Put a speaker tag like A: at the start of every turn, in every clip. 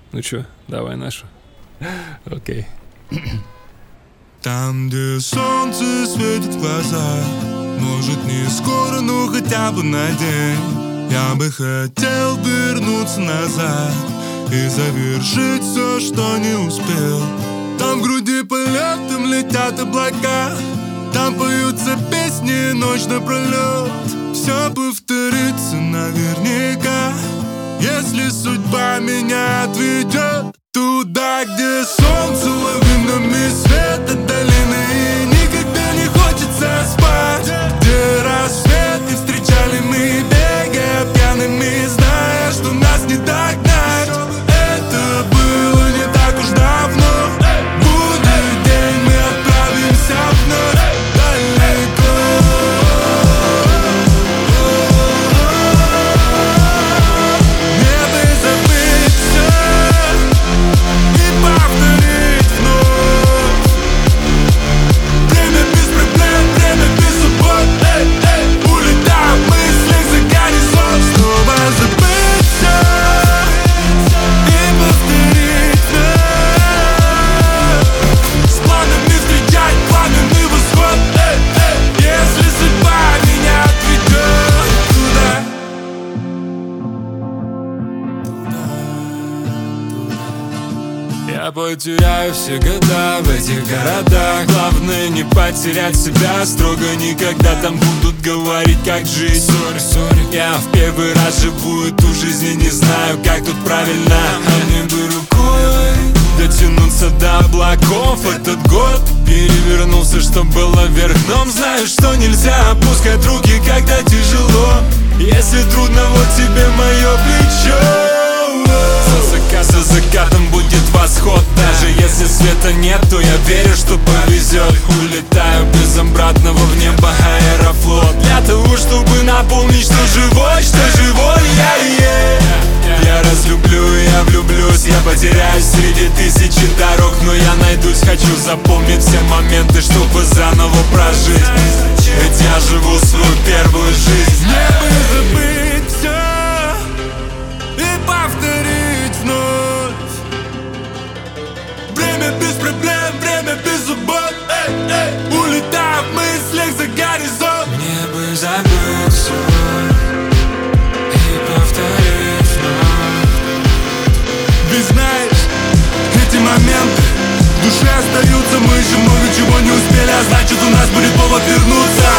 A: Ну чё, давай нашу. Окей.
B: Там, где солнце светит в глаза, может не скоро, но хотя бы на день. Я бы хотел вернуться назад и завершить все, что не успел. Там в груди полетом летят облака, там поются песни ночь напролет. Все повторится наверняка, если судьба меня отведет туда, где солнце лавинами света долины, и никогда не хочется спать. Где рассвет и встречали мы, бегая пьяными, зная, что нас не догнать. Это было не так уж давно. Будет день, мы отправимся вновь далеко. Мне бы забыть все и повторить вновь. Время без проблем, время без забот. Улетаем в мыслях за горизонт. Снова забыть все и повторить вновь. С планами встречать пламенный восход. Если судьба меня отведет туда. Я потеряю все года в этих городах. Главное не потерять себя строго никогда. Там будут говорить, как жить. Сори, я в первый раз живу эту жизнь и не знаю, как тут правильно. А мне бы рукой дотянуться до облаков. Этот год перевернулся, что было вверх дном. Знаю, что нельзя опускать руки, когда тяжело. Если трудно, вот тебе мое плечо. За закатом будет восход. Даже если света нет, то я верю, что повезет. Улетаю без обратного в небо аэрофлот. Для того, чтобы напомнить, что живой я разлюблю, я влюблюсь. Я потеряюсь среди тысячи дорог, но я найдусь. Хочу запомнить все моменты, чтобы заново прожить. Ведь я живу свою первую жизнь. Мне бы забыть все и повторить вновь. Время без проблем, время без забот. Улетаю в мыслях за горизонт. Мне бы забыть все и повторить вновь. Ведь знаешь, эти моменты в душе остаются. Мы еще много чего не успели, а значит у нас будет повод вернуться.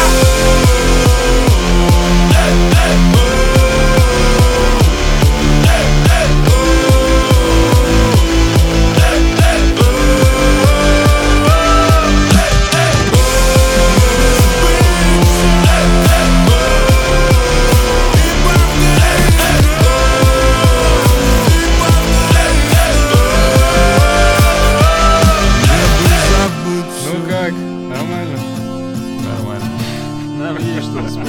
A: Ну как? Нормально? Нормально. Нам есть что вспомнить.